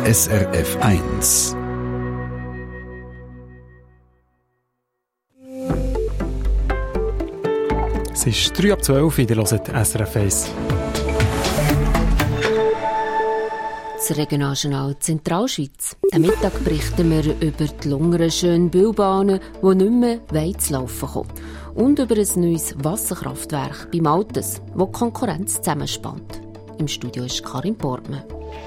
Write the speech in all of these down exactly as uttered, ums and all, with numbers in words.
S R F eins. Es ist drei ab zwölf, ihr hört S R F eins. Das Regionaljournal Zentralschweiz. Am Mittag berichten wir über die Lungeren Schönbühlbahnen, die nicht mehr zu laufen kommen. Und über ein neues Wasserkraftwerk beim Altes, das die Konkurrenz zusammenspannt. Im Studio ist Karin Portmann.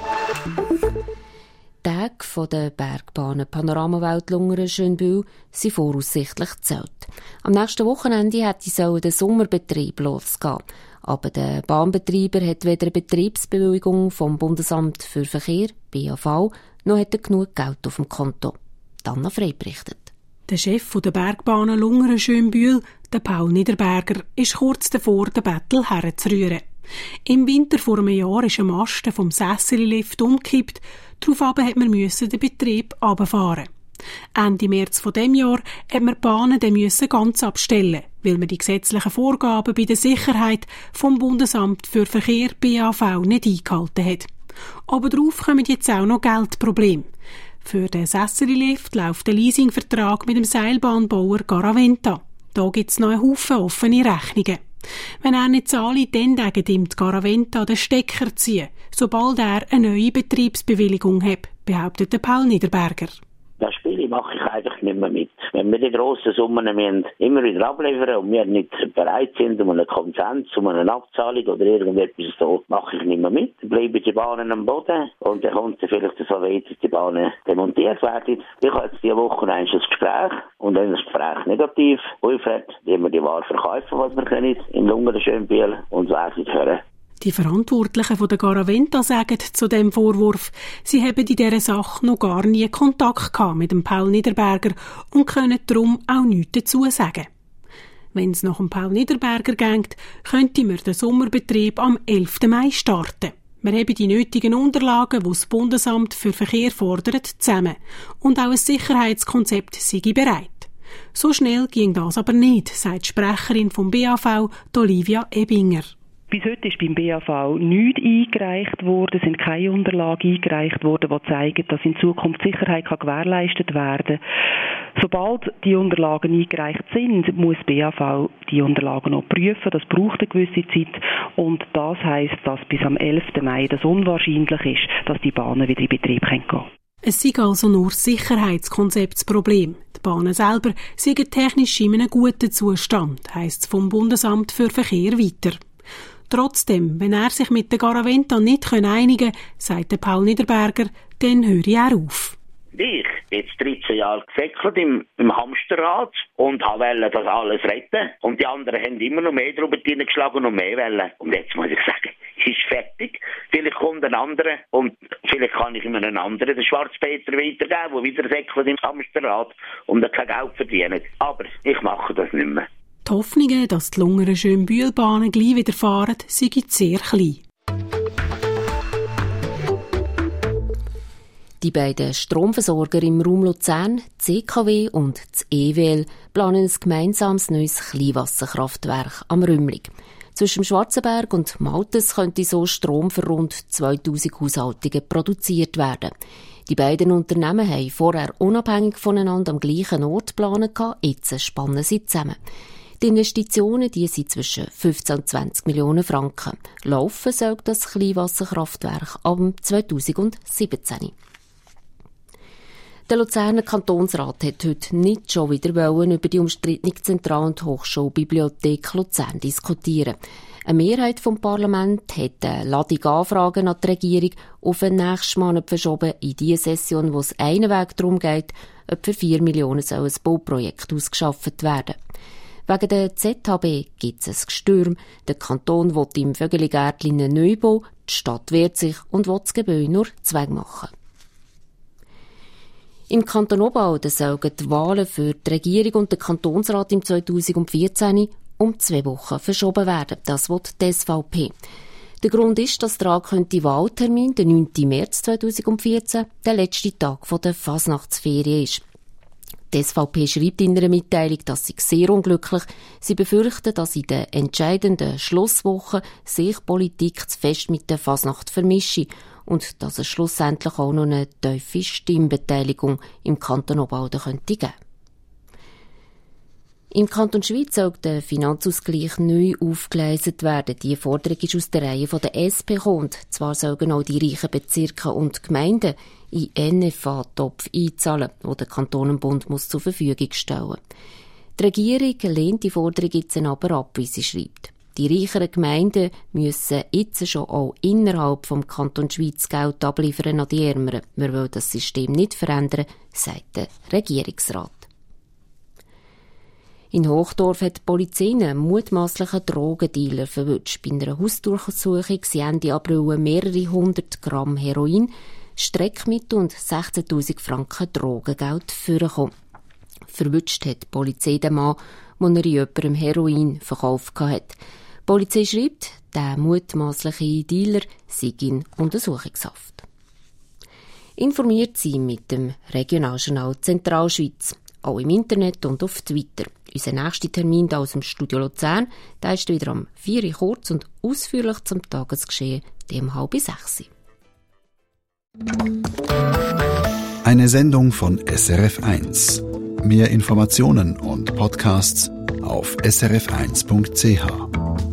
Die Tage der Bergbahnen Panoramawelt Lungeren Schönbühl sind voraussichtlich gezählt. Am nächsten Wochenende hätte soll der Sommerbetrieb losgehen. Aber der Bahnbetreiber hat weder eine Betriebsbewilligung vom Bundesamt für Verkehr, B A V, noch hat er genug Geld auf dem Konto. Anna Frey berichtet. Der Chef der Bergbahnen Lungeren Schönbühl, der Paul Niederberger, ist kurz davor, den Bettel herzurühren. Im Winter vor einem Jahr ist ein Mast vom Sessellift umgekippt. Daraufhin hat man den Betrieb runterfahren. Ende März von dem Jahr hat man die Bahnen dann ganz abstellen, weil man die gesetzlichen Vorgaben bei der Sicherheit vom Bundesamt für Verkehr B A V nicht eingehalten hat. Aber darauf kommen jetzt auch noch Geldprobleme. Für den Sessellift läuft der Leasingvertrag mit dem Seilbahnbauer Garaventa. Da gibt es noch einen Haufen offene Rechnungen. Wenn er nicht zahle, dann dagegen ihm die Garaventa den Stecker ziehen, sobald er eine neue Betriebsbewilligung hat, behauptet der Paul Niederberger. Das Spiel mache ich eigentlich nicht mehr mit. Wenn wir die grossen Summen immer wieder abliefern und wir nicht bereit sind, um einen Konsens, um eine Abzahlung oder irgendetwas so, mache ich nicht mehr mit. Dann bleiben die Bahnen am Boden und dann kommt es vielleicht so weit, dass die Bahnen demontiert werden. Ich habe jetzt diese Woche ein Gespräch und wenn das Gespräch negativ aufhört, dann wir die Ware verkaufen, was wir können, im Lungeren Schönbühl und werden hören. Die Verantwortlichen von der Garaventa sagen zu dem Vorwurf, sie haben in dieser Sache noch gar nie Kontakt gehabt mit dem Paul Niederberger und können darum auch nichts dazu sagen. Wenn es nach dem Paul Niederberger geht, könnte man den Sommerbetrieb am elften Mai starten. Wir haben die nötigen Unterlagen, die das Bundesamt für Verkehr fordert, zusammen. Und auch ein Sicherheitskonzept sei bereit. So schnell ging das aber nicht, sagt die Sprecherin vom B A V, Olivia Ebinger. Bis heute ist beim B A V nichts eingereicht worden, sind keine Unterlagen eingereicht worden, die zeigen, dass in Zukunft Sicherheit kann gewährleistet werden kann. Sobald die Unterlagen eingereicht sind, muss B A V die Unterlagen noch prüfen. Das braucht eine gewisse Zeit und das heisst, dass bis am elften Mai das unwahrscheinlich ist, dass die Bahnen wieder in Betrieb gehen können. Es sei also nur das Sicherheitskonzeptsproblem. Die Bahnen selber seien technisch in einem guten Zustand, heisst es vom Bundesamt für Verkehr weiter. Trotzdem, wenn er sich mit der Garaventa nicht einigen kann, sagt der Paul Niederberger, dann höre er auf. Ich bin jetzt dreizehn Jahre gesäckelt im, im Hamsterrad und wollte das alles retten. Und die anderen haben immer noch mehr drüber hineingeschlagen und mehr wollen. Und jetzt muss ich sagen, es ist fertig. Vielleicht kommt ein anderer und vielleicht kann ich ihm einen anderen, den Schwarzpeter, weitergeben, der wieder säckelt im Hamsterrad und dann kein Geld verdient. Aber ich mache das nicht mehr. Die Hoffnungen, dass die Lungeren Schönbühlbahnen gleich wieder fahren, sind sehr klein. Die beiden Stromversorger im Raum Luzern, C K W und das E W L, planen ein gemeinsames neues Kleinwasserkraftwerk am Rümmlig. Zwischen Schwarzenberg und Maltes könnte so Strom für rund zweitausend Haushaltungen produziert werden. Die beiden Unternehmen haben vorher unabhängig voneinander am gleichen Ort geplant, jetzt spannen sie zusammen. Die Investitionen die sind zwischen fünfzehn und zwanzig Millionen Franken. Laufen soll das Kleinwasserkraftwerk ab zweitausendsiebzehn. Der Luzerner Kantonsrat hat heute nicht schon wieder wollen über die umstrittene Zentral- und Hochschulbibliothek Luzern diskutieren. Eine Mehrheit vom Parlament hat eine Ladung Anfragen an die Regierung auf den nächsten Monat verschoben, in die Session, wo es einen Weg darum geht, ob für vier Millionen soll ein Bauprojekt ausgeschafft werden. Wegen der Z H B gibt es ein Gestürm. Der Kanton will im Vögeligärtli einen Neubau, die Stadt wehrt sich und will das Gebäude nur zweck machen. Im Kanton Obwalden sollen die Wahlen für die Regierung und den Kantonsrat im zweitausendvierzehn um zwei Wochen verschoben werden. Das will die S V P. Der Grund ist, dass der angekündigte Wahltermin, der neunten März zweitausendvierzehn, der letzte Tag der Fasnachtsferien ist. Die S V P schreibt in einer Mitteilung, dass sie sehr unglücklich. Sie befürchten, dass in der entscheidenden Schlusswoche sich Politik zu fest mit der Fasnacht vermische und dass es schlussendlich auch noch eine tiefe Stimmbeteiligung im Kanton Obwalden könnte geben. Im Kanton Schwyz soll der Finanzausgleich neu aufgeleistet werden. Die Forderung ist aus der Reihe der S P gekommen. Zwar sollen auch die reichen Bezirke und Gemeinden in N F A-Topf einzahlen, den der Kantonenbund muss zur Verfügung stellen muss. Die Regierung lehnt die Forderung jetzt aber ab, wie sie schreibt. Die reicheren Gemeinden müssen jetzt schon auch innerhalb vom Kanton Schwyz Geld abliefern an die Ärmeren. Wir wollen das System nicht verändern, sagt der Regierungsrat. In Hochdorf hat die Polizei einen mutmaßlichen Drogendealer verwünscht. Bei einer Hausdurchsuchung sind Ende April mehrere hundert Gramm Heroin, Streckmittel und sechzehntausend Franken Drogengeld vorgekommen. Verwünscht hat die Polizei den Mann, den er in jemandem Heroin verkauft hat. Die Polizei schreibt, der mutmaßliche Dealer sei in Untersuchungshaft. Informiert Sie mit dem Regionaljournal Zentralschweiz, auch im Internet und auf Twitter. Unser nächster Termin hier aus dem Studio Luzern, der ist wieder am vier Uhr kurz und ausführlich zum Tagesgeschehen, dem halb sechs. Eine Sendung von S R F eins. Mehr Informationen und Podcasts auf s r f eins punkt c h.